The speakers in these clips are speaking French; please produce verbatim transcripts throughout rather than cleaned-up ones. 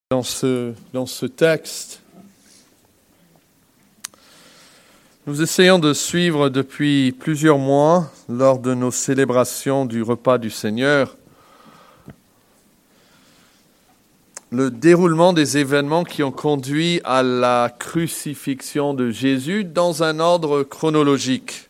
Dans ce, dans ce texte, nous essayons de suivre depuis plusieurs mois, lors de nos célébrations du repas du Seigneur, le déroulement des événements qui ont conduit à la crucifixion de Jésus dans un ordre chronologique.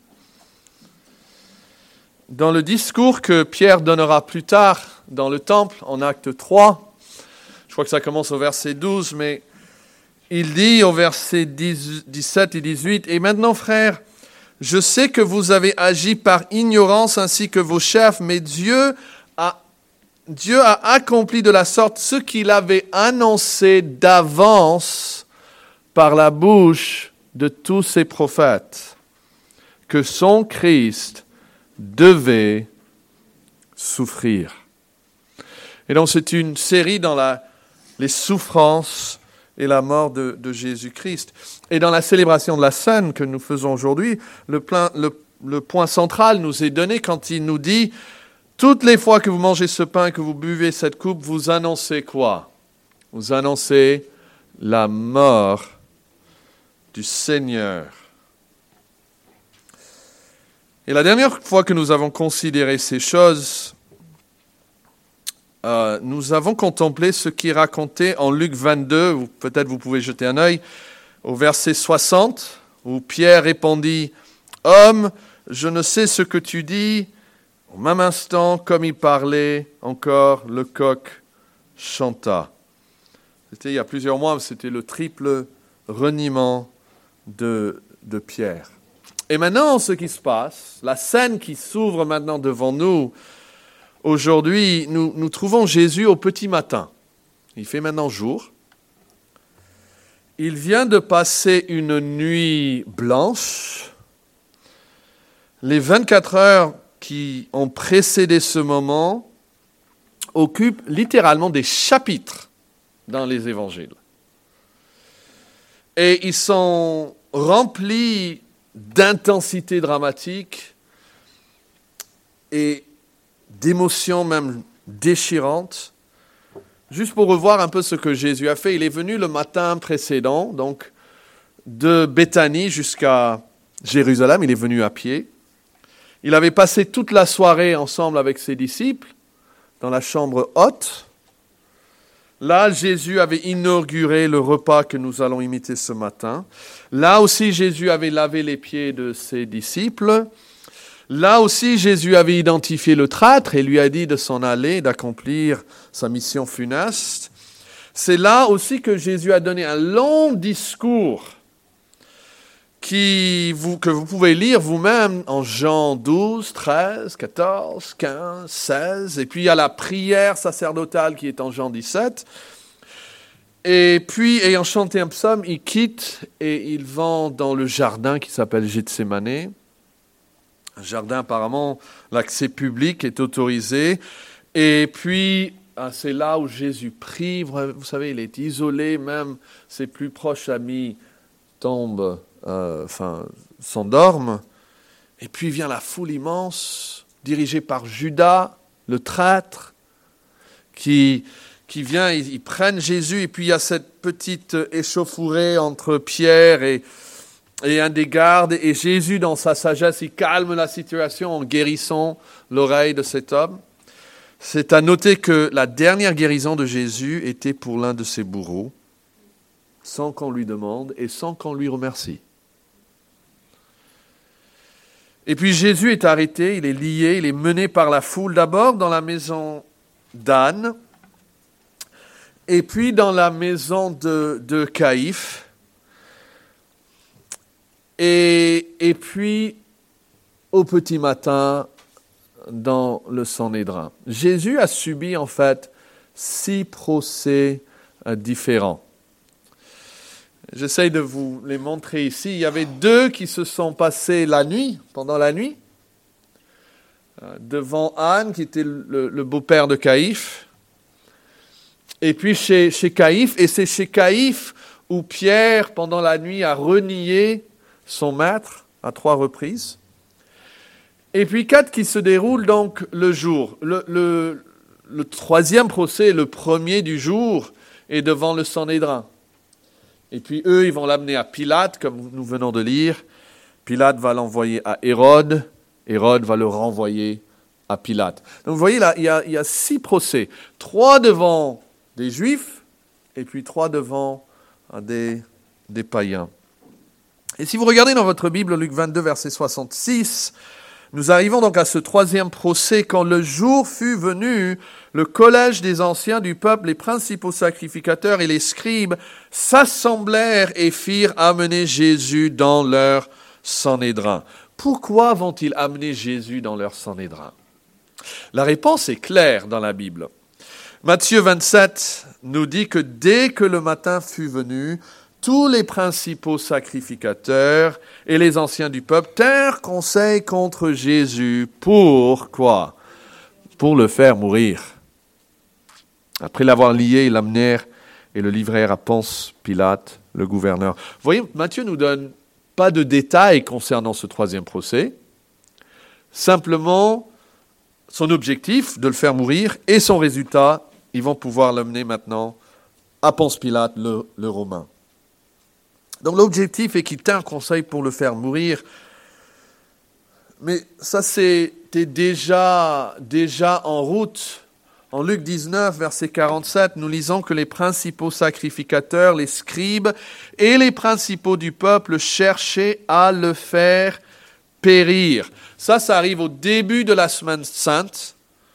Dans le discours que Pierre donnera plus tard dans le temple, en acte trois, je crois que ça commence au verset douze, mais il dit au verset dix-sept et dix-huit, « Et maintenant, frères, je sais que vous avez agi par ignorance ainsi que vos chefs, mais Dieu a, Dieu a accompli de la sorte ce qu'il avait annoncé d'avance par la bouche de tous ses prophètes, que son Christ devait souffrir. » Et donc c'est une série dans la les souffrances et la mort de, de Jésus-Christ. Et dans la célébration de la scène que nous faisons aujourd'hui, le, plein, le, le point central nous est donné quand il nous dit « Toutes les fois que vous mangez ce pain et que vous buvez cette coupe, vous annoncez quoi ? Vous annoncez la mort du Seigneur. » Et la dernière fois que nous avons considéré ces choses, Euh, nous avons contemplé ce qui est raconté en Luc vingt-deux, ou peut-être vous pouvez jeter un œil, au verset soixante, où Pierre répondit « Homme, je ne sais ce que tu dis. » Au même instant, comme il parlait, encore le coq chanta. C'était il y a plusieurs mois, c'était le triple reniement de, de Pierre. Et maintenant, ce qui se passe, la scène qui s'ouvre maintenant devant nous, aujourd'hui, nous, nous trouvons Jésus au petit matin. Il fait maintenant jour. Il vient de passer une nuit blanche. Les vingt-quatre heures qui ont précédé ce moment occupent littéralement des chapitres dans les évangiles. Et ils sont remplis d'intensité dramatique et d'émotions même déchirantes, juste pour revoir un peu ce que Jésus a fait. Il est venu le matin précédent, donc de Béthanie jusqu'à Jérusalem, il est venu à pied. Il avait passé toute la soirée ensemble avec ses disciples dans la chambre haute. Là, Jésus avait inauguré le repas que nous allons imiter ce matin. Là aussi, Jésus avait lavé les pieds de ses disciples. Là aussi, Jésus avait identifié le traître et lui a dit de s'en aller, d'accomplir sa mission funeste. C'est là aussi que Jésus a donné un long discours qui, vous, que vous pouvez lire vous-même en Jean douze, treize, quatorze, quinze, seize. Et puis il y a la prière sacerdotale qui est en Jean dix-sept. Et puis, ayant chanté un psaume, il quitte et il va dans le jardin qui s'appelle Gethsémanée. Un jardin, apparemment, l'accès public est autorisé. Et puis, c'est là où Jésus prie. Vous savez, il est isolé, même ses plus proches amis tombent, euh, enfin, s'endorment. Et puis vient la foule immense, dirigée par Judas, le traître, qui, qui vient, ils, ils prennent Jésus. Et puis, il y a cette petite échauffourée entre Pierre et... Et un des gardes, et Jésus, dans sa sagesse, il calme la situation en guérissant l'oreille de cet homme. C'est à noter que la dernière guérison de Jésus était pour l'un de ses bourreaux, sans qu'on lui demande et sans qu'on lui remercie. Et puis Jésus est arrêté, il est lié, il est mené par la foule, d'abord dans la maison d'Anne, et puis dans la maison de, de Caïphe. Et, et puis, au petit matin, dans le Sanhédrin. Jésus a subi, en fait, six procès euh, différents. J'essaye de vous les montrer ici. Il y avait deux qui se sont passés la nuit, pendant la nuit, euh, devant Anne, qui était le, le beau-père de Caïphe. Et puis chez, chez Caïphe, et c'est chez Caïphe où Pierre, pendant la nuit, a renié son maître à trois reprises. Et puis quatre qui se déroulent donc le jour. Le, le, le troisième procès, le premier du jour, et devant le Sanhédrin. Et puis eux, ils vont l'amener à Pilate, comme nous venons de lire. Pilate va l'envoyer à Hérode. Hérode va le renvoyer à Pilate. Donc vous voyez là, il y a, il y a six procès. Trois devant des Juifs et puis trois devant des, des païens. Et si vous regardez dans votre Bible, Luc vingt-deux, verset soixante-six, nous arrivons donc à ce troisième procès. Quand le jour fut venu, le collège des anciens du peuple, les principaux sacrificateurs et les scribes s'assemblèrent et firent amener Jésus dans leur Sanhédrin. Pourquoi vont-ils amener Jésus dans leur Sanhédrin? La réponse est claire dans la Bible. Matthieu vingt-sept nous dit que dès que le matin fut venu, tous les principaux sacrificateurs et les anciens du peuple tinrent conseil contre Jésus. Pour quoi? Pour le faire mourir. Après l'avoir lié, ils l'amenèrent et le livrèrent à Ponce Pilate, le gouverneur. Vous voyez, Matthieu ne nous donne pas de détails concernant ce troisième procès. Simplement, son objectif, de le faire mourir, et son résultat, ils vont pouvoir l'amener maintenant à Ponce Pilate, le, le Romain. Donc l'objectif est qu'il tint conseil pour le faire mourir. Mais ça, c'était déjà, déjà en route. En Luc dix-neuf, verset quarante-sept, nous lisons que les principaux sacrificateurs, les scribes et les principaux du peuple cherchaient à le faire périr. Ça, ça arrive au début de la semaine sainte,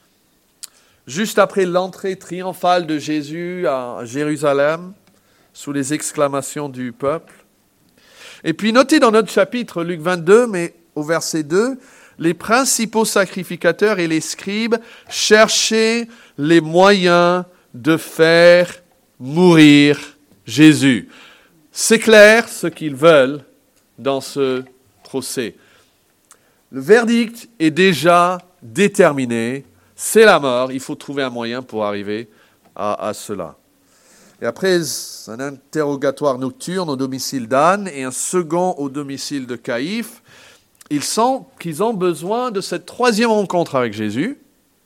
juste après l'entrée triomphale de Jésus à Jérusalem, sous les exclamations du peuple. Et puis notez dans notre chapitre, Luc vingt-deux, mais au verset deux, les principaux sacrificateurs et les scribes cherchaient les moyens de faire mourir Jésus. C'est clair ce qu'ils veulent dans ce procès. Le verdict est déjà déterminé, c'est la mort, il faut trouver un moyen pour arriver à, à cela. Et après un interrogatoire nocturne au domicile d'Anne et un second au domicile de Caïphe, ils sentent qu'ils ont besoin de cette troisième rencontre avec Jésus.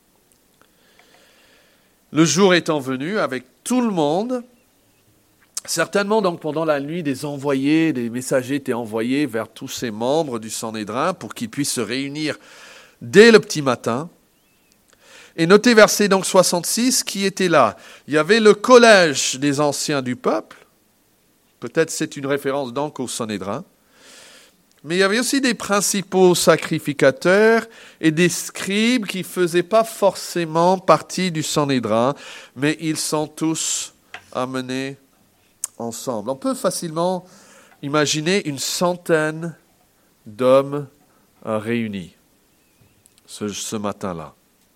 Le jour étant venu avec tout le monde, certainement donc pendant la nuit, des envoyés, des messagers étaient envoyés vers tous ces membres du Sanhédrin pour qu'ils puissent se réunir dès le petit matin. Et notez verset donc soixante-six, qui était là. Il y avait le collège des anciens du peuple. Peut-être c'est une référence donc au Sanhédrin. Mais il y avait aussi des principaux sacrificateurs et des scribes qui ne faisaient pas forcément partie du Sanhédrin, mais ils sont tous amenés ensemble. On peut facilement imaginer une centaine d'hommes réunis ce, ce matin-là.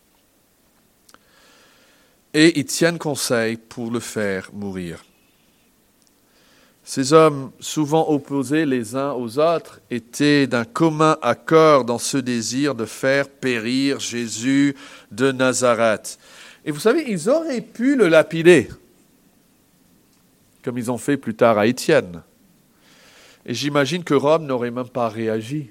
Et ils tiennent conseil pour le faire mourir. Ces hommes, souvent opposés les uns aux autres, étaient d'un commun accord dans ce désir de faire périr Jésus de Nazareth. Et vous savez, ils auraient pu le lapider, comme ils ont fait plus tard à Étienne. Et j'imagine que Rome n'aurait même pas réagi.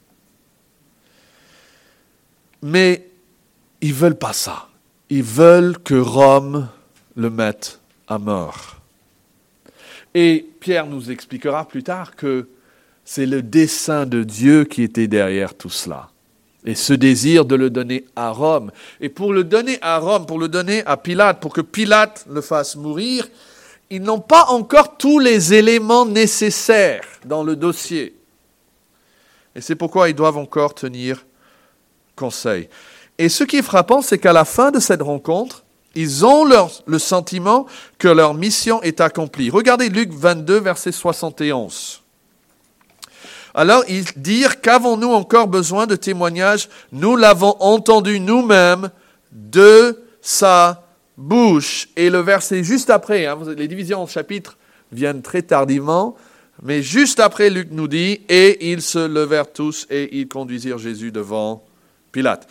Mais ils ne veulent pas ça. Ils veulent que Rome le mette à mort. Et Pierre nous expliquera plus tard que c'est le dessein de Dieu qui était derrière tout cela. Et ce désir de le donner à Rome. Et pour le donner à Rome, pour le donner à Pilate, pour que Pilate le fasse mourir, ils n'ont pas encore tous les éléments nécessaires dans le dossier. Et c'est pourquoi ils doivent encore tenir conseil. Et ce qui est frappant, c'est qu'à la fin de cette rencontre, ils ont leur, le sentiment que leur mission est accomplie. Regardez Luc vingt-deux, verset soixante et onze. Alors ils dirent, qu'avons-nous encore besoin de témoignages? Nous l'avons entendu nous-mêmes de sa bouche. Et le verset juste après, hein, les divisions en chapitres viennent très tardivement, mais juste après, Luc nous dit, et ils se levèrent tous et ils conduisirent Jésus devant Pilate.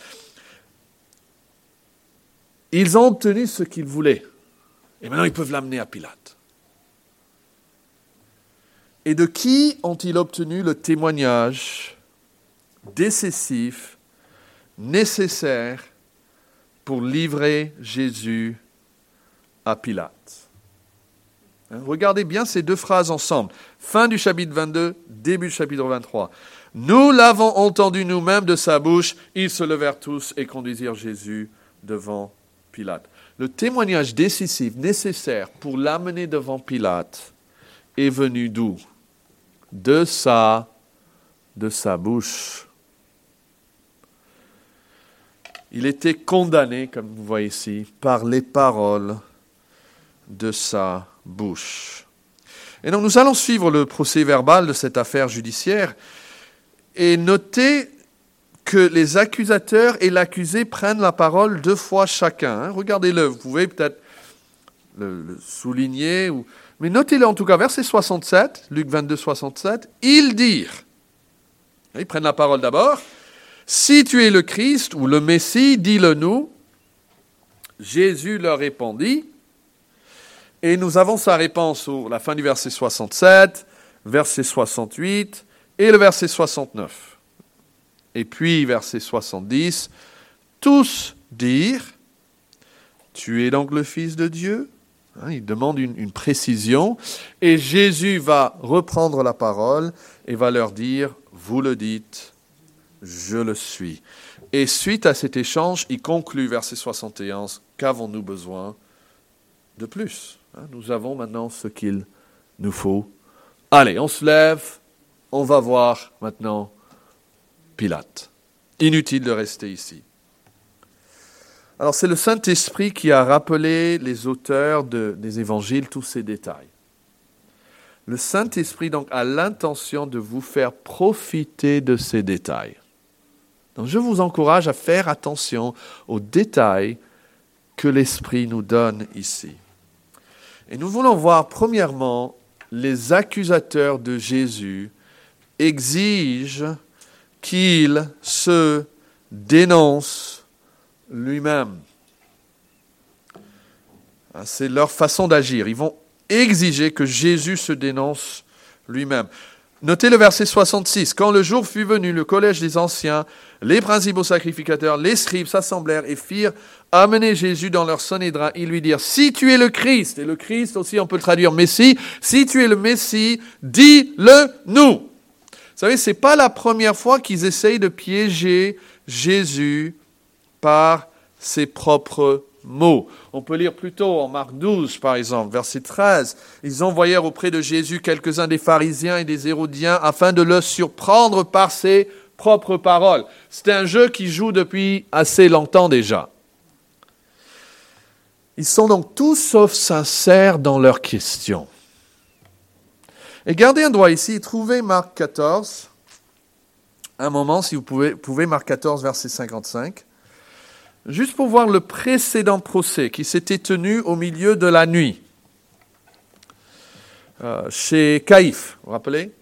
Ils ont obtenu ce qu'ils voulaient. Et maintenant, ils peuvent l'amener à Pilate. Et de qui ont-ils obtenu le témoignage décisif, nécessaire pour livrer Jésus à Pilate? Regardez bien ces deux phrases ensemble. Fin du chapitre vingt-deux, début du chapitre vingt-trois. Nous l'avons entendu nous-mêmes de sa bouche. Ils se levèrent tous et conduisirent Jésus devant Pilate. Le témoignage décisif, nécessaire pour l'amener devant Pilate est venu d'où? De sa, de sa bouche. Il était condamné, comme vous voyez ici, par les paroles de sa bouche. Et donc nous allons suivre le procès verbal de cette affaire judiciaire et noter que les accusateurs et l'accusé prennent la parole deux fois chacun. Hein. Regardez-le, vous pouvez peut-être le, le souligner, ou... mais notez-le en tout cas, verset soixante-sept, Luc vingt-deux, soixante-sept, ils dirent, ils prennent la parole d'abord, « Si tu es le Christ ou le Messie, dis-le nous. » Jésus leur répondit, et nous avons sa réponse à la fin du verset soixante-sept, verset soixante-huit et le verset soixante-neuf. Et puis, verset soixante-dix, tous dirent, « Tu es donc le Fils de Dieu ?» hein, Il demande une, une précision. Et Jésus va reprendre la parole et va leur dire, « Vous le dites, je le suis. » Et suite à cet échange, il conclut, verset soixante et onze, « Qu'avons-nous besoin de plus ?» hein, Nous avons maintenant ce qu'il nous faut. Allez, on se lève, on va voir maintenant Pilate. Inutile de rester ici. Alors c'est le Saint-Esprit qui a rappelé les auteurs de, des évangiles tous ces détails. Le Saint-Esprit donc a l'intention de vous faire profiter de ces détails. Donc je vous encourage à faire attention aux détails que l'Esprit nous donne ici. Et nous voulons voir premièrement les accusateurs de Jésus exigent qu'il se dénonce lui-même. C'est leur façon d'agir. Ils vont exiger que Jésus se dénonce lui-même. Notez le verset soixante-six. « Quand le jour fut venu, le collège des anciens, les principaux sacrificateurs, les scribes s'assemblèrent et firent amener Jésus dans leur Sanhédrin. Ils lui dirent, « Si tu es le Christ, et le Christ aussi on peut le traduire Messie, si tu es le Messie, dis-le nous. » Vous savez, ce n'est pas la première fois qu'ils essayent de piéger Jésus par ses propres mots. On peut lire plutôt en Marc douze, par exemple, verset treize. Ils envoyèrent auprès de Jésus quelques-uns des pharisiens et des hérodiens afin de le surprendre par ses propres paroles. C'est un jeu qui joue depuis assez longtemps déjà. Ils sont donc tous sauf sincères dans leurs questions. Et gardez un doigt ici, trouvez Marc quatorze. Un moment, si vous pouvez, pouvez Marc quatorze, verset cinquante-cinq. Juste pour voir le précédent procès qui s'était tenu au milieu de la nuit, euh, chez Caïphe, vous vous rappelez?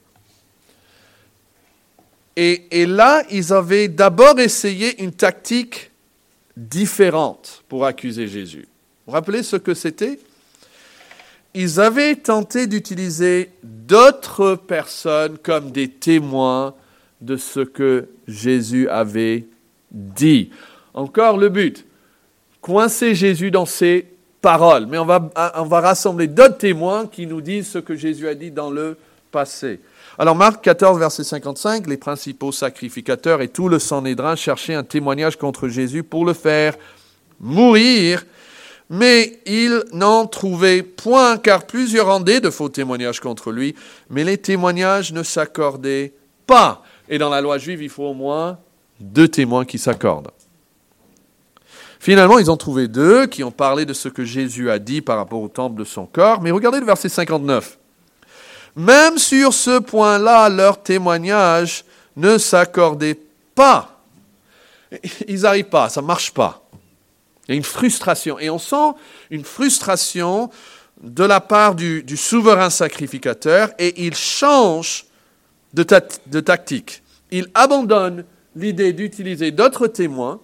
et, et là, ils avaient d'abord essayé une tactique différente pour accuser Jésus. Vous vous rappelez ce que c'était? Ils avaient tenté d'utiliser d'autres personnes comme des témoins de ce que Jésus avait dit. Encore le but, coincer Jésus dans ses paroles. Mais on va, on va rassembler d'autres témoins qui nous disent ce que Jésus a dit dans le passé. Alors Marc quatorze, verset cinquante-cinq, les principaux sacrificateurs et tout le Sanhédrin cherchaient un témoignage contre Jésus pour le faire mourir. Mais ils n'en trouvaient point, car plusieurs rendaient de faux témoignages contre lui, mais les témoignages ne s'accordaient pas. Et dans la loi juive, il faut au moins deux témoins qui s'accordent. Finalement, ils ont trouvé deux qui ont parlé de ce que Jésus a dit par rapport au temple de son corps. Mais regardez le verset cinquante-neuf. Même sur ce point-là, leur témoignage ne s'accordait pas. Ils n'arrivent pas, ça ne marche pas. Il y a une frustration. Et on sent une frustration de la part du, du souverain sacrificateur et il change de, ta, de tactique. Il abandonne l'idée d'utiliser d'autres témoins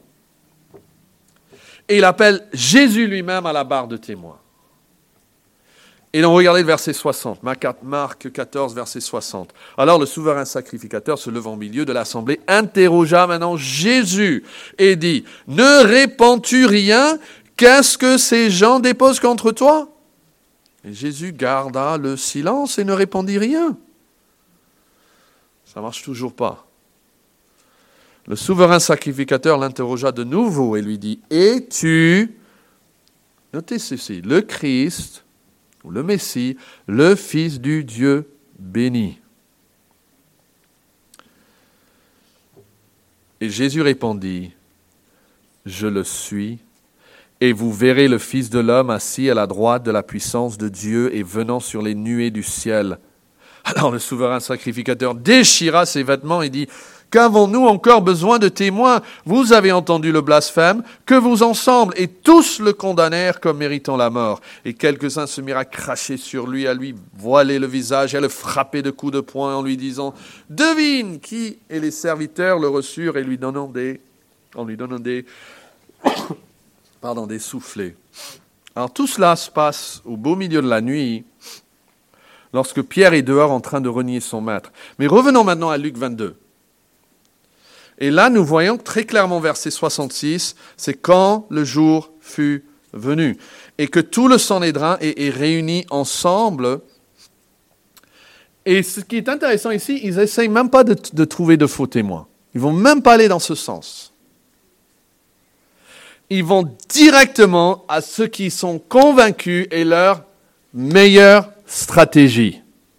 et il appelle Jésus lui-même à la barre de témoins. Et donc regardez le verset soixante, Marc quatorze, verset soixante. Alors le souverain sacrificateur se levant au milieu de l'assemblée, interrogea maintenant Jésus et dit, « Ne réponds-tu rien? Qu'est-ce que ces gens déposent contre toi ?» Et Jésus garda le silence et ne répondit rien. Ça ne marche toujours pas. Le souverain sacrificateur l'interrogea de nouveau et lui dit, « Es-tu, notez ceci, le Christ, ou le Messie, le Fils du Dieu béni ?» Et Jésus répondit, « Je le suis, et vous verrez le Fils de l'homme assis à la droite de la puissance de Dieu et venant sur les nuées du ciel. » Alors le souverain sacrificateur déchira ses vêtements et dit, « Qu'avons-nous encore besoin de témoins ? Vous avez entendu le blasphème, que vous ensemble, et tous le condamnèrent comme méritant la mort. » Et quelques-uns se mirent à cracher sur lui, à lui voiler le visage, et à le frapper de coups de poing en lui disant, « Devine qui ?» Et les serviteurs le reçurent et lui donnant des, en lui donnant des, pardon, des soufflets. Alors tout cela se passe au beau milieu de la nuit, lorsque Pierre est dehors en train de renier son maître. Mais revenons maintenant à Luc vingt-deux. Et là, nous voyons très clairement, verset soixante-six, c'est quand le jour fut venu. Et que tout le Sanhédrin est, est réuni ensemble. Et ce qui est intéressant ici, ils n'essayent même pas de, de trouver de faux témoins. Ils ne vont même pas aller dans ce sens. Ils vont directement à ceux qui sont convaincus et leur meilleure stratégie.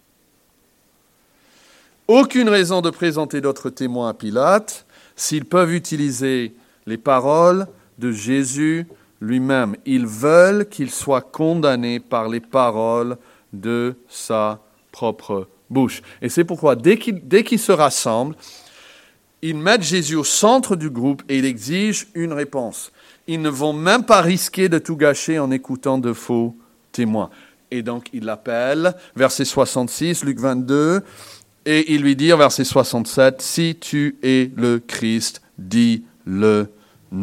Aucune raison de présenter d'autres témoins à Pilate s'ils peuvent utiliser les paroles de Jésus lui-même. Ils veulent qu'il soit condamné par les paroles de sa propre bouche. Et c'est pourquoi, dès qu'ils, dès qu'ils se rassemblent, ils mettent Jésus au centre du groupe et ils exigent une réponse. Ils ne vont même pas risquer de tout gâcher en écoutant de faux témoins. Et donc, ils l'appellent, verset soixante-six, Luc vingt-deux, et il lui dit, verset soixante-sept, « Si tu es le Christ, dis-le nous. »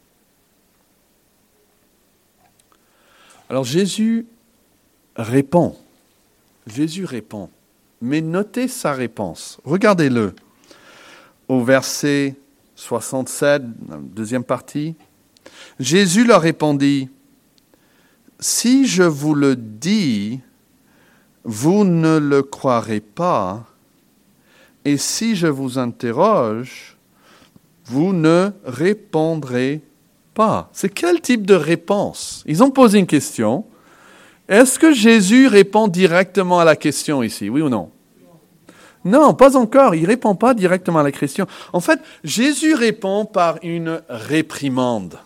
Alors Jésus répond. Jésus répond. Mais notez sa réponse. Regardez-le. Au verset soixante-sept, deuxième partie. Jésus leur répondit, « Si je vous le dis, vous ne le croirez pas, et si je vous interroge, vous ne répondrez pas. » C'est quel type de réponse ? Ils ont posé une question. Est-ce que Jésus répond directement à la question ici, oui ou non ? Non, pas encore. Il ne répond pas directement à la question. En fait, Jésus répond par une réprimande.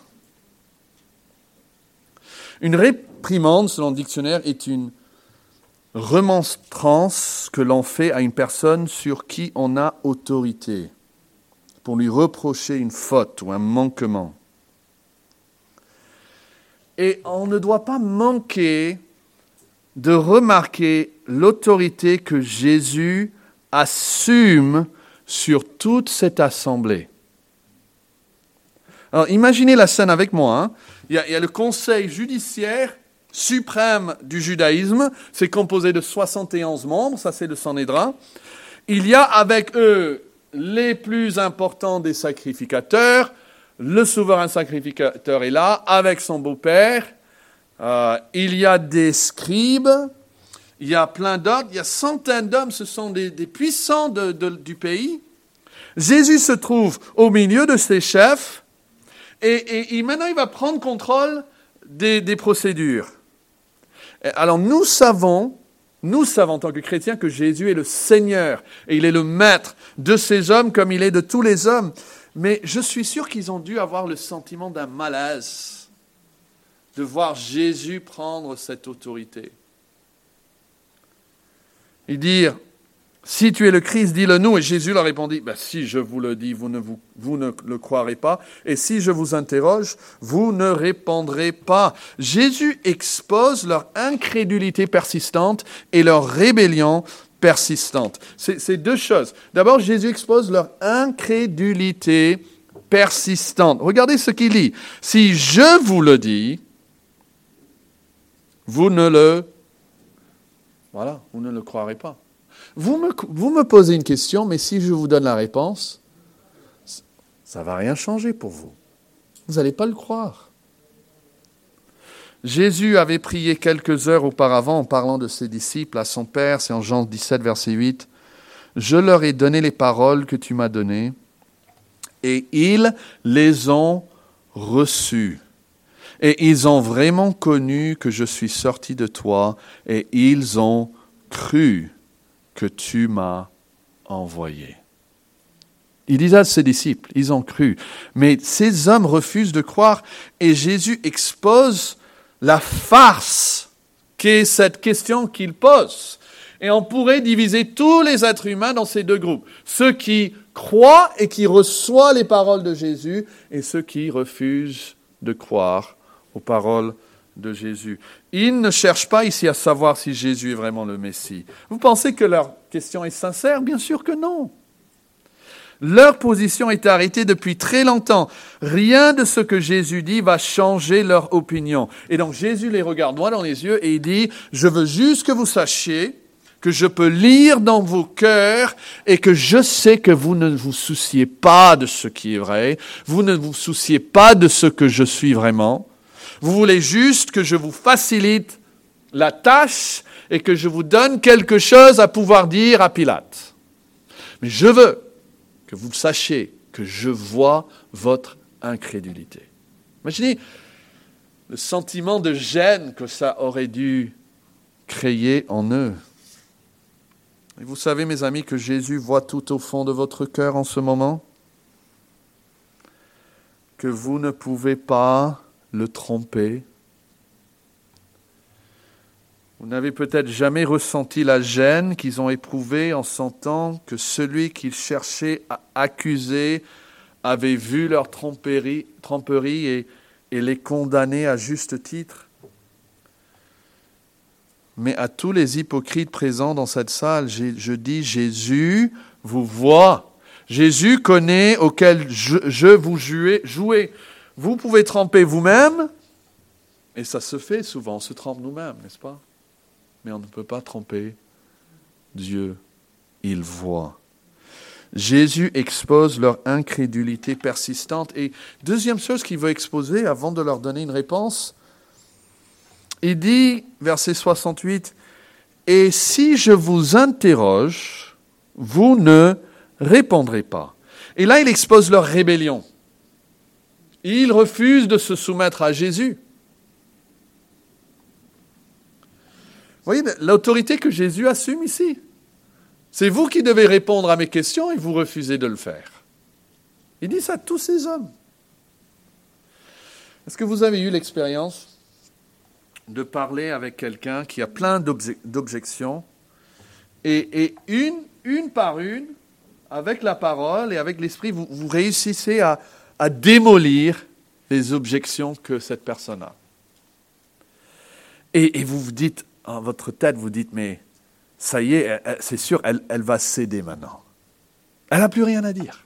Une réprimande, selon le dictionnaire, est une remonstrance que l'on fait à une personne sur qui on a autorité, pour lui reprocher une faute ou un manquement. Et on ne doit pas manquer de remarquer l'autorité que Jésus assume sur toute cette assemblée. Alors imaginez la scène avec moi. Hein. Il y a, il y a le conseil judiciaire suprême du judaïsme, c'est composé de soixante et onze membres, ça c'est le Sanhédrin. Il y a avec eux les plus importants des sacrificateurs, le souverain sacrificateur est là, avec son beau-père, euh, il y a des scribes, il y a plein d'autres, il y a centaines d'hommes, ce sont des, des puissants de, de, du pays. Jésus se trouve au milieu de ces chefs, et, et, et maintenant il va prendre contrôle des, des procédures. Alors nous savons, nous savons en tant que chrétiens que Jésus est le Seigneur et il est le maître de ces hommes comme il est de tous les hommes. Mais je suis sûr qu'ils ont dû avoir le sentiment d'un malaise de voir Jésus prendre cette autorité. Et dire, si tu es le Christ, dis-le nous. Et Jésus leur répondit, ben, si je vous le dis, vous ne, vous, vous ne le croirez pas. Et si je vous interroge, vous ne répondrez pas. Jésus expose leur incrédulité persistante et leur rébellion persistante. C'est, c'est deux choses. D'abord, Jésus expose leur incrédulité persistante. Regardez ce qu'il dit. Si je vous le dis, vous ne le, voilà, vous ne le croirez pas. Vous me, vous me posez une question, mais si je vous donne la réponse, ça ne va rien changer pour vous. Vous n'allez pas le croire. Jésus avait prié quelques heures auparavant en parlant de ses disciples à son Père, c'est en Jean dix-sept, verset huit. « Je leur ai donné les paroles que tu m'as données, et ils les ont reçues. Et ils ont vraiment connu que je suis sorti de toi, et ils ont cru que tu m'as envoyé. » Il disait à ses disciples, ils ont cru. Mais ces hommes refusent de croire, et Jésus expose la farce qu'est cette question qu'il pose. Et on pourrait diviser tous les êtres humains dans ces deux groupes. Ceux qui croient et qui reçoivent les paroles de Jésus, et ceux qui refusent de croire aux paroles de Jésus. Ils ne cherchent pas ici à savoir si Jésus est vraiment le Messie. Vous pensez que leur question est sincère? Bien sûr que non. Leur position est arrêtée depuis très longtemps. Rien de ce que Jésus dit va changer leur opinion. Et donc Jésus les regarde droit dans les yeux et il dit, « Je veux juste que vous sachiez que je peux lire dans vos cœurs et que je sais que vous ne vous souciez pas de ce qui est vrai, vous ne vous souciez pas de ce que je suis vraiment. Vous voulez juste que je vous facilite la tâche et que je vous donne quelque chose à pouvoir dire à Pilate. Mais je veux que vous sachiez que je vois votre incrédulité. » Imaginez le sentiment de gêne que ça aurait dû créer en eux. Et vous savez, mes amis, que Jésus voit tout au fond de votre cœur en ce moment, que vous ne pouvez pas le tromper. Vous n'avez peut-être jamais ressenti la gêne qu'ils ont éprouvée en sentant que celui qu'ils cherchaient à accuser avait vu leur tromperie, tromperie et, et les condamnait à juste titre. Mais à tous les hypocrites présents dans cette salle, je dis, Jésus vous voit. Jésus connaît auquel je, je vous jouez, jouez. Vous pouvez tromper vous-même, et ça se fait souvent, on se trompe nous-mêmes, n'est-ce pas? Mais on ne peut pas tromper Dieu, il voit. Jésus expose leur incrédulité persistante. Et deuxième chose qu'il veut exposer avant de leur donner une réponse, il dit, verset soixante-huit, « Et si je vous interroge, vous ne répondrez pas. » Et là, il expose leur rébellion. Ils refusent de se soumettre à Jésus. Vous voyez l'autorité que Jésus assume ici. C'est vous qui devez répondre à mes questions et vous refusez de le faire. Il dit ça à tous ces hommes. Est-ce que vous avez eu l'expérience de parler avec quelqu'un qui a plein d'obje- d'objections et, et une, une par une, avec la parole et avec l'esprit, vous, vous réussissez à, à démolir les objections que cette personne a. Et, et vous vous dites, en votre tête, vous dites, mais ça y est, elle, elle, c'est sûr, elle, elle va céder maintenant. Elle n'a plus rien à dire.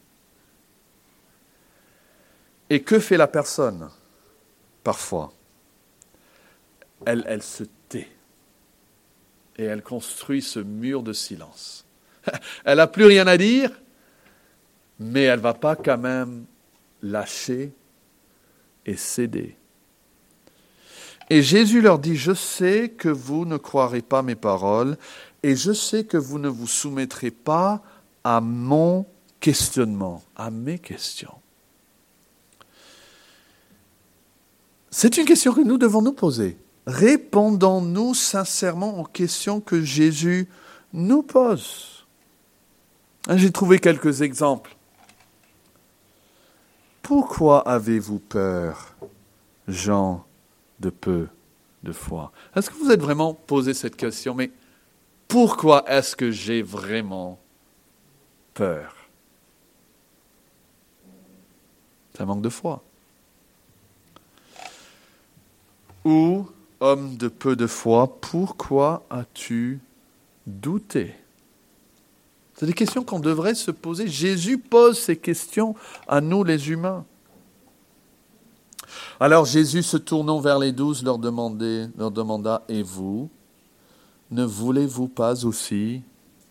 Et que fait la personne? Parfois, elle, elle se tait. Et elle construit ce mur de silence. Elle n'a plus rien à dire, mais elle ne va pas quand même lâcher et céder. Et Jésus leur dit, « Je sais que vous ne croirez pas mes paroles, et je sais que vous ne vous soumettrez pas à mon questionnement, à mes questions. » C'est une question que nous devons nous poser. Répondons-nous sincèrement aux questions que Jésus nous pose? J'ai trouvé quelques exemples. Pourquoi avez-vous peur, gens de peu de foi? Est-ce que vous êtes vraiment posé cette question? Mais pourquoi est-ce que j'ai vraiment peur? C'est un manque de foi. Ou, homme de peu de foi, pourquoi as-tu douté? C'est des questions qu'on devrait se poser. Jésus pose ces questions à nous les humains. Alors Jésus, se tournant vers les douze, leur, demandait, leur demanda, « Et vous, ne voulez-vous pas aussi partir ?»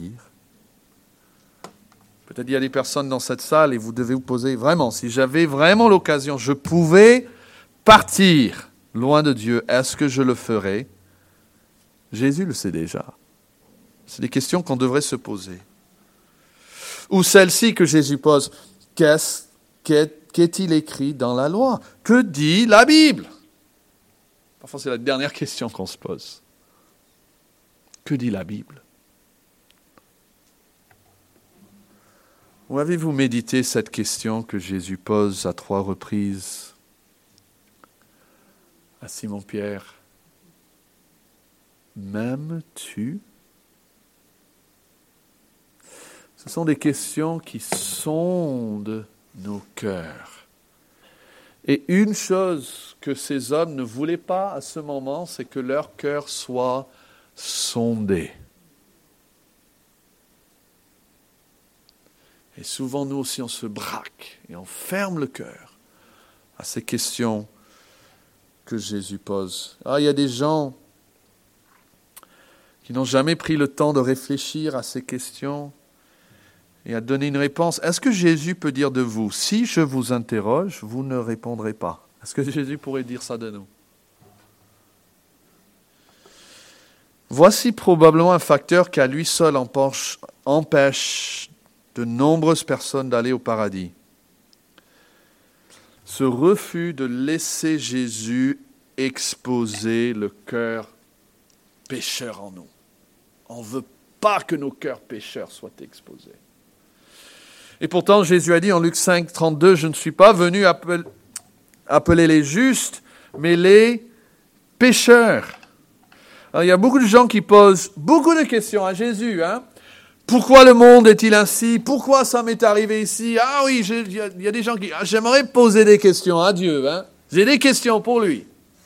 Peut-être il y a des personnes dans cette salle et vous devez vous poser, vraiment, si j'avais vraiment l'occasion, je pouvais partir loin de Dieu, est-ce que je le ferai? Jésus le sait déjà. C'est des questions qu'on devrait se poser. Ou celle-ci que Jésus pose, qu'est-ce, qu'est, qu'est-il écrit dans la loi? Que dit la Bible? Parfois, c'est la dernière question qu'on se pose. Que dit la Bible? Où avez-vous médité cette question que Jésus pose à trois reprises à Simon-Pierre? M'aimes-tu? Ce sont des questions qui sondent nos cœurs. Et une chose que ces hommes ne voulaient pas à ce moment, c'est que leur cœur soit sondé. Et souvent, nous aussi, on se braque et on ferme le cœur à ces questions que Jésus pose. Ah, il y a des gens qui n'ont jamais pris le temps de réfléchir à ces questions et à donner une réponse. Est-ce que Jésus peut dire de vous, si je vous interroge, vous ne répondrez pas? Est-ce que Jésus pourrait dire ça de nous? Voici probablement un facteur qui à lui seul empêche, empêche de nombreuses personnes d'aller au paradis. Ce refus de laisser Jésus exposer le cœur pécheur en nous. On ne veut pas que nos cœurs pécheurs soient exposés. Et pourtant, Jésus a dit en Luc cinq, trente-deux, « Je ne suis pas venu appeler, appeler les justes, mais les pécheurs. » Alors, il y a beaucoup de gens qui posent beaucoup de questions à Jésus. Hein? Pourquoi le monde est-il ainsi? Pourquoi ça m'est arrivé ici? Ah oui, il y, y a des gens qui... Ah, j'aimerais poser des questions à Dieu. Hein? J'ai des questions pour lui.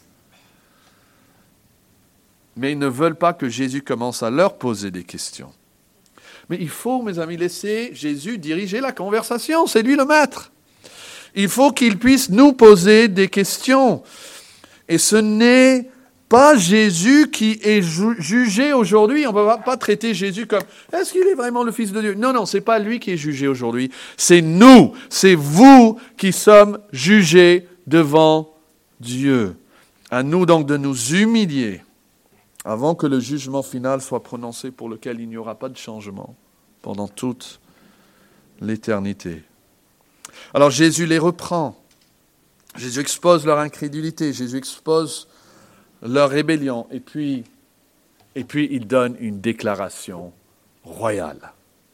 Mais ils ne veulent pas que Jésus commence à leur poser des questions. Mais il faut, mes amis, laisser Jésus diriger la conversation. C'est lui le maître. Il faut qu'il puisse nous poser des questions. Et ce n'est pas Jésus qui est ju- jugé aujourd'hui. On ne va pas traiter Jésus comme « Est-ce qu'il est vraiment le Fils de Dieu ?» Non, non, ce n'est pas lui qui est jugé aujourd'hui. C'est nous, c'est vous qui sommes jugés devant Dieu. À nous donc de nous humilier avant que le jugement final soit prononcé pour lequel il n'y aura pas de changement pendant toute l'éternité. Alors Jésus les reprend. Jésus expose leur incrédulité. Jésus expose leur rébellion. Et puis, et puis il donne une déclaration royale.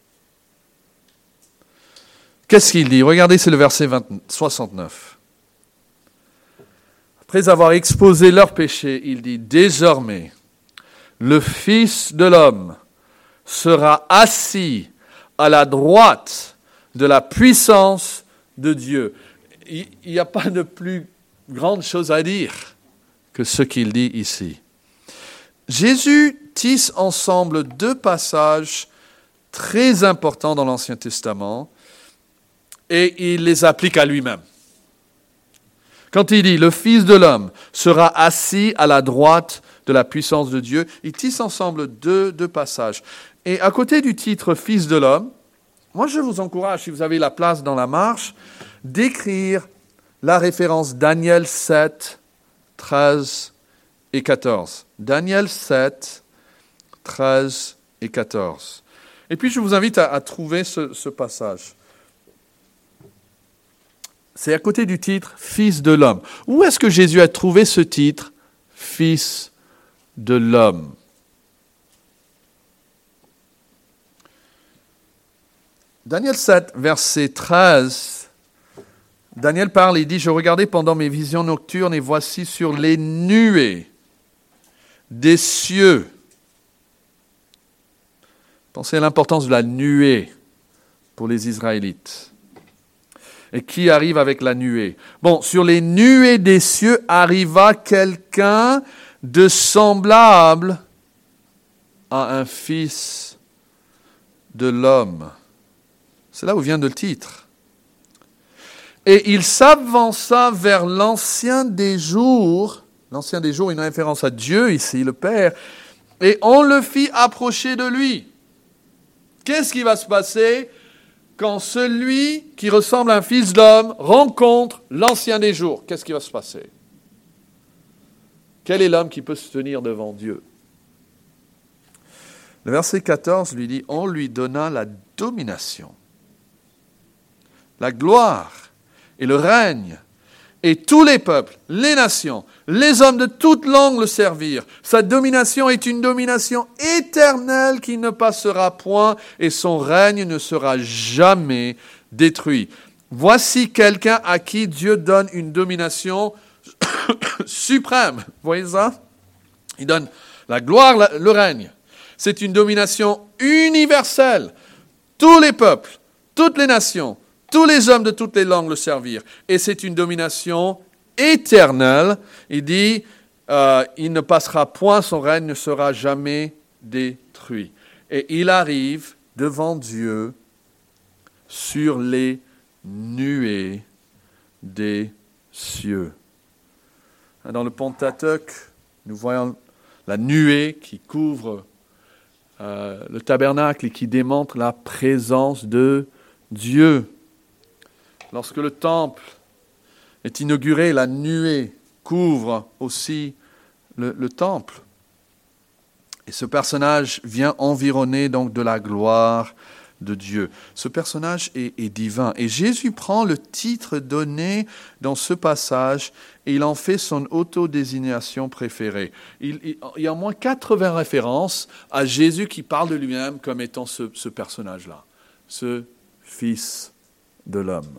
Qu'est-ce qu'il dit? Regardez, c'est le verset vingt, soixante-neuf. Après avoir exposé leurs péchés, il dit « Désormais, le Fils de l'homme sera assis à la droite de la puissance de Dieu. » Il n'y a pas de plus grande chose à dire que ce qu'il dit ici. Jésus tisse ensemble deux passages très importants dans l'Ancien Testament et il les applique à lui-même. Quand il dit « Le Fils de l'homme sera assis à la droite de la puissance de Dieu », il tisse ensemble deux, deux passages. Et à côté du titre « Fils de l'homme », moi je vous encourage, si vous avez la place dans la marche, d'écrire la référence Daniel sept, treize et quatorze. Daniel sept, treize et quatorze. Et puis je vous invite à, à trouver ce, ce passage. C'est à côté du titre « Fils de l'homme ». Où est-ce que Jésus a trouvé ce titre « Fils de l'homme » ? Daniel sept, verset treize, Daniel parle, il dit « Je regardais pendant mes visions nocturnes et voici sur les nuées des cieux ». Pensez à l'importance de la nuée pour les Israélites. Et qui arrive avec la nuée? Bon, sur les nuées des cieux arriva quelqu'un de semblable à un fils de l'homme. C'est là où vient le titre. Et il s'avança vers l'ancien des jours. L'ancien des jours, une référence à Dieu ici, le Père. Et on le fit approcher de lui. Qu'est-ce qui va se passer quand celui qui ressemble à un fils d'homme rencontre l'ancien des jours? Qu'est-ce qui va se passer? Quel est l'homme qui peut se tenir devant Dieu? Le verset quatorze lui dit, on lui donna la domination, la gloire et le règne, et tous les peuples, les nations, les hommes de toute langue le servirent. Sa domination est une domination éternelle qui ne passera point, et son règne ne sera jamais détruit. Voici quelqu'un à qui Dieu donne une domination suprême. Vous voyez ça? Il donne la gloire, le règne. C'est une domination universelle. Tous les peuples, toutes les nations, tous les hommes de toutes les langues le servirent. Et c'est une domination éternelle. Il dit, euh, il ne passera point, son règne ne sera jamais détruit. Et il arrive devant Dieu sur les nuées des cieux. Dans le Pentateuque, nous voyons la nuée qui couvre euh, le tabernacle et qui démontre la présence de Dieu. Lorsque le temple est inauguré, la nuée couvre aussi le, le temple. Et ce personnage vient environner donc de la gloire de Dieu. Ce personnage est, est divin. Et Jésus prend le titre donné dans ce passage et il en fait son autodésignation préférée. Il, il, il y a au moins quatre-vingts références à Jésus qui parle de lui-même comme étant ce, ce personnage-là, ce Fils de l'homme.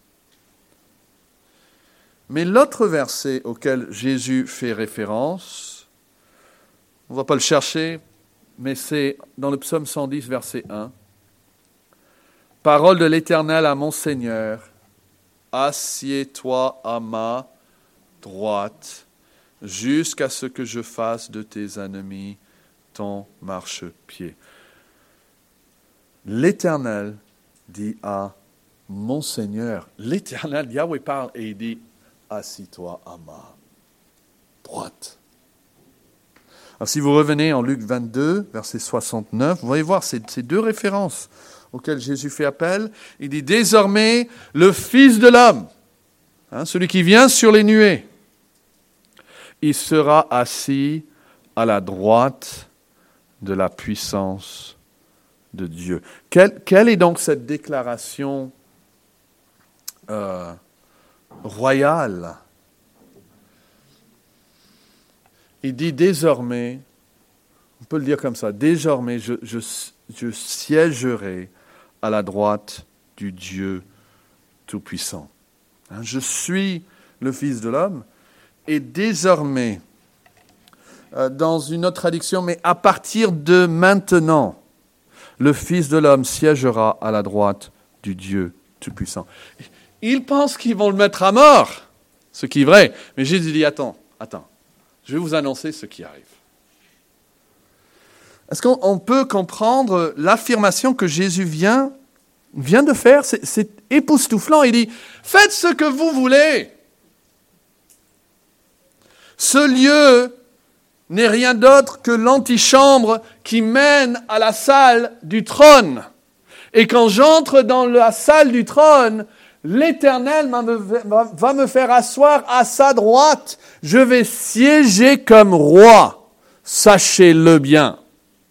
Mais l'autre verset auquel Jésus fait référence, on ne va pas le chercher, mais c'est dans le psaume cent dix, verset un. « Parole de l'Éternel à mon Seigneur, assieds-toi à ma droite, jusqu'à ce que je fasse de tes ennemis ton marchepied. » L'Éternel dit à mon Seigneur, l'Éternel, Yahweh parle et il dit, assis-toi à ma droite. Alors, si vous revenez en Luc vingt-deux, verset soixante-neuf, vous allez voir ces, ces deux références auxquelles Jésus fait appel. Il dit, désormais, le Fils de l'homme, hein, celui qui vient sur les nuées, il sera assis à la droite de la puissance de Dieu. Quelle, quelle est donc cette déclaration euh, royale? Il dit désormais, on peut le dire comme ça, désormais je, je, je siégerai à la droite du Dieu Tout-Puissant. Hein, je suis le Fils de l'homme et désormais, euh, dans une autre traduction, mais à partir de maintenant, le Fils de l'homme siégera à la droite du Dieu Tout-Puissant. Ils pensent qu'ils vont le mettre à mort, ce qui est vrai. Mais Jésus dit, attends, attends, je vais vous annoncer ce qui arrive. Est-ce qu'on peut comprendre l'affirmation que Jésus vient, vient de faire? C'est, c'est époustouflant. Il dit, faites ce que vous voulez. Ce lieu n'est rien d'autre que l'antichambre qui mène à la salle du trône. Et quand j'entre dans la salle du trône, l'Éternel va me faire asseoir à sa droite. Je vais siéger comme roi. Sachez-le bien.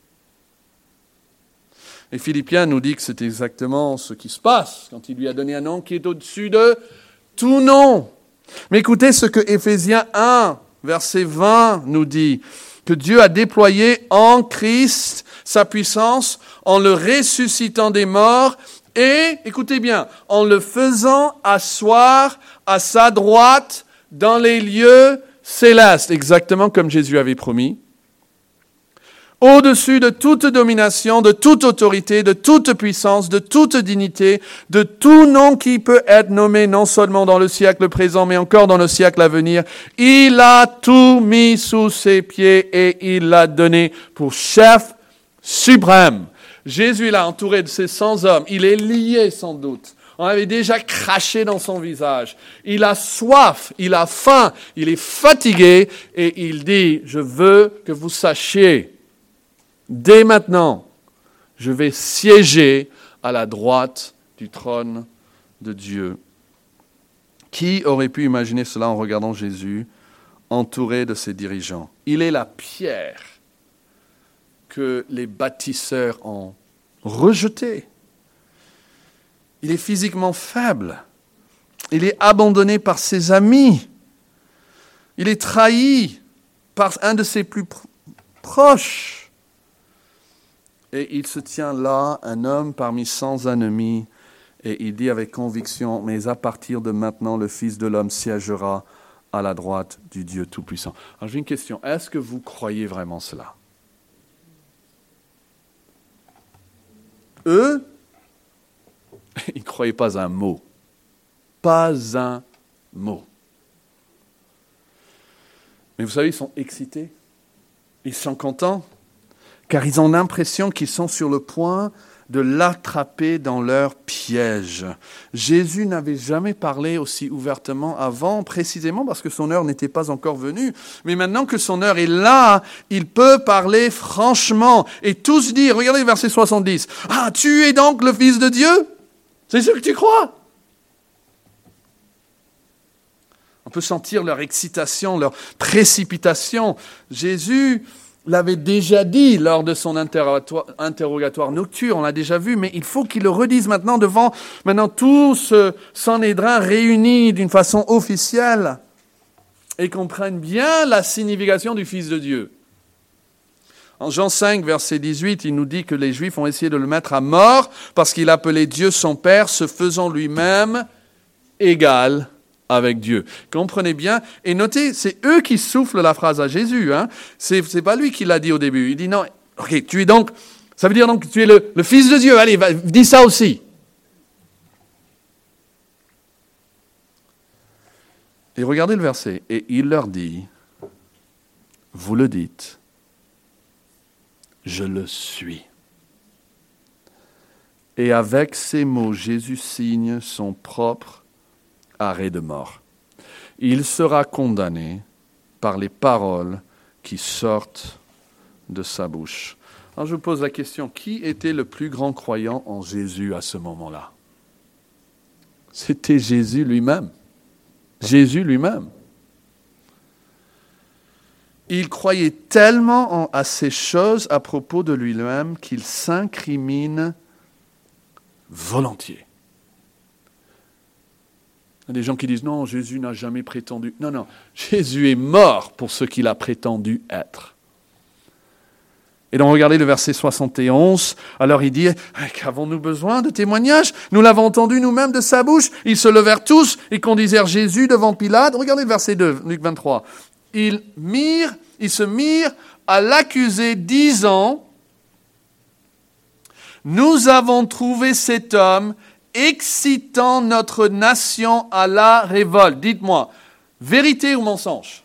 Et Philippiens nous dit que c'est exactement ce qui se passe quand il lui a donné un nom qui est au-dessus de tout nom. Mais écoutez ce que Éphésiens un, verset vingt nous dit, que Dieu a déployé en Christ sa puissance en le ressuscitant des morts et, écoutez bien, en le faisant asseoir à sa droite dans les lieux célestes, exactement comme Jésus avait promis. Au-dessus de toute domination, de toute autorité, de toute puissance, de toute dignité, de tout nom qui peut être nommé non seulement dans le siècle présent, mais encore dans le siècle à venir. Il a tout mis sous ses pieds et il l'a donné pour chef suprême. Jésus l'a entouré de ses cent hommes. Il est lié sans doute. On avait déjà craché dans son visage. Il a soif, il a faim, il est fatigué et il dit, je veux que vous sachiez, dès maintenant, je vais siéger à la droite du trône de Dieu. Qui aurait pu imaginer cela en regardant Jésus entouré de ses dirigeants. Il est la pierre que les bâtisseurs ont rejetée. Il est physiquement faible. Il est abandonné par ses amis. Il est trahi par un de ses plus pr- proches. Et il se tient là, un homme parmi cent ennemis, et il dit avec conviction, mais à partir de maintenant, le Fils de l'homme siégera à la droite du Dieu Tout-Puissant. Alors j'ai une question, est-ce que vous croyez vraiment cela? Eux, ils ne croyaient pas un mot. Pas un mot. Mais vous savez, ils sont excités. Ils sont contents. Car ils ont l'impression qu'ils sont sur le point de l'attraper dans leur piège. Jésus n'avait jamais parlé aussi ouvertement avant, précisément parce que son heure n'était pas encore venue. Mais maintenant que son heure est là, il peut parler franchement et tous dire, regardez le verset soixante-dix, « Ah, tu es donc le Fils de Dieu? C'est ce que tu crois ?» On peut sentir leur excitation, leur précipitation. Jésus l'avait déjà dit lors de son interrogatoire, interrogatoire nocturne, on l'a déjà vu, mais il faut qu'il le redise maintenant devant maintenant tout ce Sanhédrin réuni d'une façon officielle et comprenne bien la signification du Fils de Dieu. En Jean cinq, verset dix-huit, il nous dit que les Juifs ont essayé de le mettre à mort parce qu'il appelait Dieu son Père, se faisant lui-même égal avec Dieu. Comprenez bien. Et notez, c'est eux qui soufflent la phrase à Jésus. Hein. C'est, c'est pas lui qui l'a dit au début. Il dit non, ok, tu es donc, ça veut dire donc que tu es le, le Fils de Dieu. Allez, va, dis ça aussi. Et regardez le verset. Et il leur dit, vous le dites, je le suis. Et avec ces mots, Jésus signe son propre arrêt de mort. Il sera condamné par les paroles qui sortent de sa bouche. Alors je vous pose la question, qui était le plus grand croyant en Jésus à ce moment-là? C'était Jésus lui-même. Jésus lui-même. Il croyait tellement en, à ces choses à propos de lui-même qu'il s'incrimine volontiers. Il y a des gens qui disent, non, Jésus n'a jamais prétendu. Non, non, Jésus est mort pour ce qu'il a prétendu être. Et donc, regardez le verset soixante et onze. Alors, il dit, qu'avons-nous besoin de témoignages? Nous l'avons entendu nous-mêmes de sa bouche. Ils se levèrent tous et conduisirent Jésus devant Pilate. Regardez le verset deux, Luc vingt-trois. Ils mirent, ils se mirent à l'accuser, disant, nous avons trouvé cet homme excitant notre nation à la révolte. Dites-moi, vérité ou mensonge?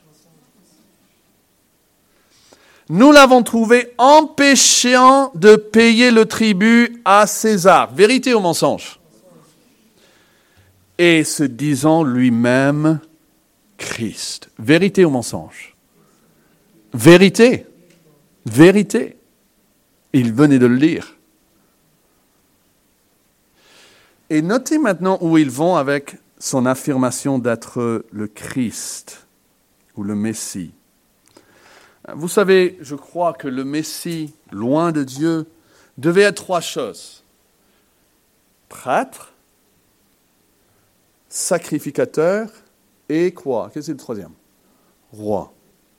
Nous l'avons trouvé empêchant de payer le tribut à César. Vérité ou mensonge? Et se disant lui-même Christ. Vérité ou mensonge? Vérité. Vérité. Il venait de le lire. Et notez maintenant où ils vont avec son affirmation d'être le Christ ou le Messie. Vous savez, je crois que le Messie, loin de Dieu, devait être trois choses. Prêtre, sacrificateur et quoi? Qu'est-ce que c'est le troisième? Roi.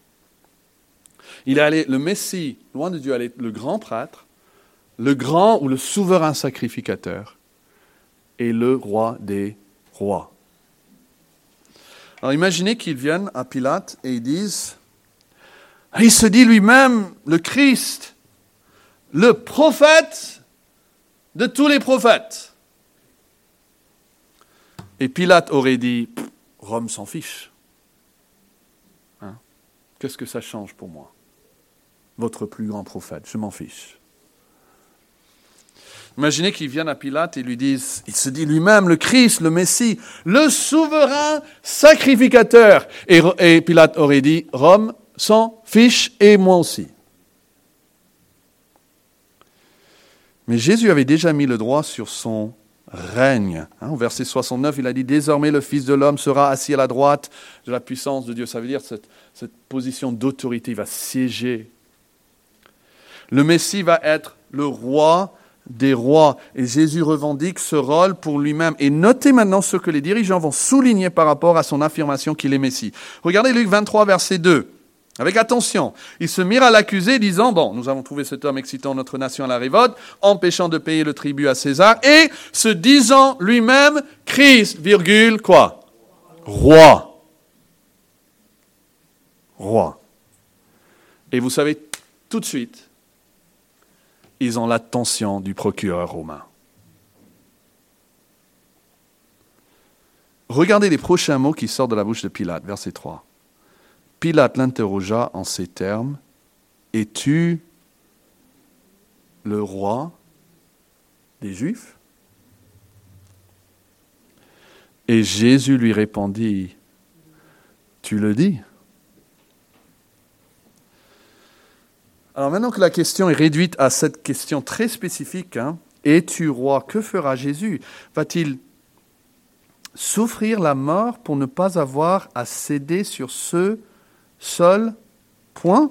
Il allait, le Messie, loin de Dieu, allait être le grand prêtre, le grand ou le souverain sacrificateur, et le roi des rois. Alors imaginez qu'ils viennent à Pilate et ils disent, il se dit lui-même le Christ, le prophète de tous les prophètes. Et Pilate aurait dit, Rome s'en fiche. Hein? Qu'est-ce que ça change pour moi? Votre plus grand prophète, je m'en fiche. Imaginez qu'ils viennent à Pilate et lui disent, il se dit lui-même le Christ, le Messie, le souverain sacrificateur. Et, et Pilate aurait dit, Rome s'en fiche et moi aussi. Mais Jésus avait déjà mis le doigt sur son règne. Hein, au verset soixante-neuf, il a dit « Désormais, le Fils de l'homme sera assis à la droite de la puissance de Dieu. » Ça veut dire cette, cette position d'autorité, il va siéger. Le Messie va être le roi des rois. Et Jésus revendique ce rôle pour lui-même. Et notez maintenant ce que les dirigeants vont souligner par rapport à son affirmation qu'il est Messie. Regardez Luc vingt-trois, verset deux. Avec attention, ils se mirent à l'accuser, disant, bon, nous avons trouvé cet homme excitant notre nation à la révolte, empêchant de payer le tribut à César, et se disant lui-même, Christ, virgule, quoi? Roi. Roi. Et vous savez, tout de suite, ils ont l'attention du procureur romain. Regardez les prochains mots qui sortent de la bouche de Pilate, verset trois. Pilate l'interrogea en ces termes, « Es-tu le roi des Juifs ?» Et Jésus lui répondit, « Tu le dis. » Alors maintenant que la question est réduite à cette question très spécifique, hein, « Es-tu roi ?» Que fera Jésus? Va-t-il souffrir la mort pour ne pas avoir à céder sur ce seul point?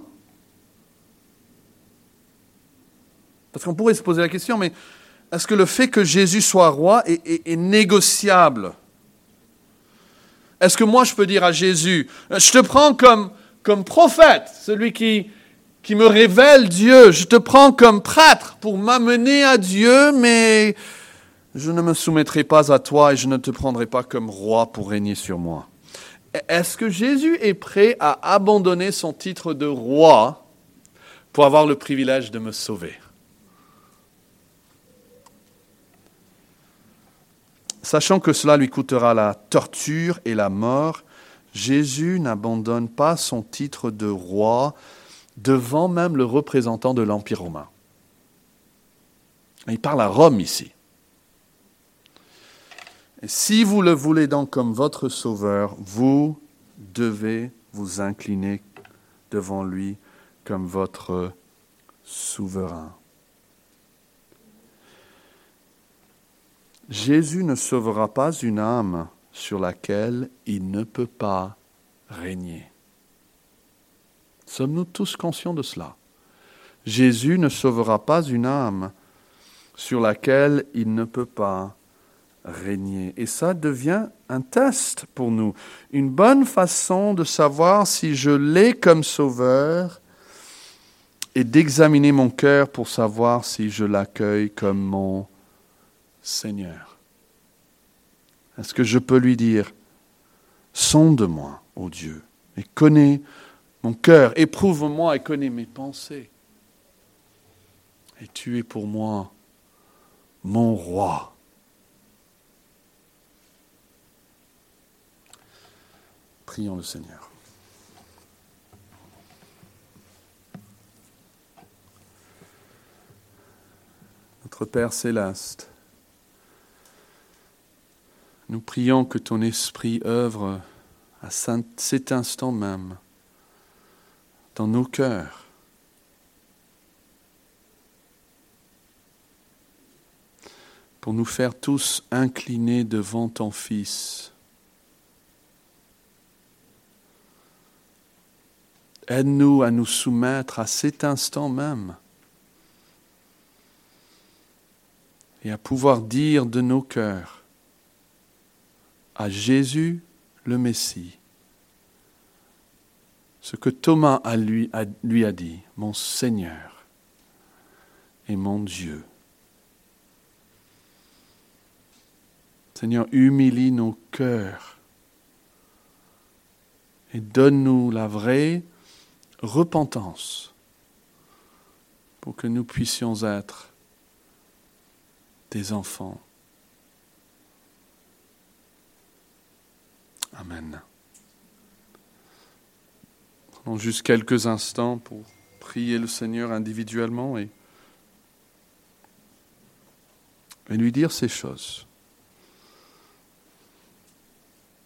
Parce qu'on pourrait se poser la question, mais est-ce que le fait que Jésus soit roi est, est, est négociable? Est-ce que moi je peux dire à Jésus, je te prends comme, comme prophète, celui qui, qui me révèle Dieu, je te prends comme prêtre pour m'amener à Dieu, mais je ne me soumettrai pas à toi et je ne te prendrai pas comme roi pour régner sur moi. Est-ce que Jésus est prêt à abandonner son titre de roi pour avoir le privilège de me sauver? Sachant que cela lui coûtera la torture et la mort, Jésus n'abandonne pas son titre de roi devant même le représentant de l'Empire romain. Il parle à Rome ici. Et si vous le voulez donc comme votre sauveur, vous devez vous incliner devant lui comme votre souverain. Jésus ne sauvera pas une âme sur laquelle il ne peut pas régner. Sommes-nous tous conscients de cela? Jésus ne sauvera pas une âme sur laquelle il ne peut pas régner. Et ça devient un test pour nous, une bonne façon de savoir si je l'ai comme sauveur et d'examiner mon cœur pour savoir si je l'accueille comme mon Seigneur. Est-ce que je peux lui dire, sonde-moi, ô Dieu, et connais mon cœur, éprouve-moi et connais mes pensées. Et tu es pour moi mon roi. Prions le Seigneur. Notre Père céleste, nous prions que ton esprit œuvre à cet instant même dans nos cœurs. Pour nous faire tous incliner devant ton Fils. Aide-nous à nous soumettre à cet instant même et à pouvoir dire de nos cœurs à Jésus le Messie ce que Thomas a lui, a, lui a dit, mon Seigneur et mon Dieu. Seigneur, humilie nos cœurs et donne-nous la vraie repentance pour que nous puissions être des enfants. Amen. Prenons juste quelques instants pour prier le Seigneur individuellement et, et lui dire ces choses.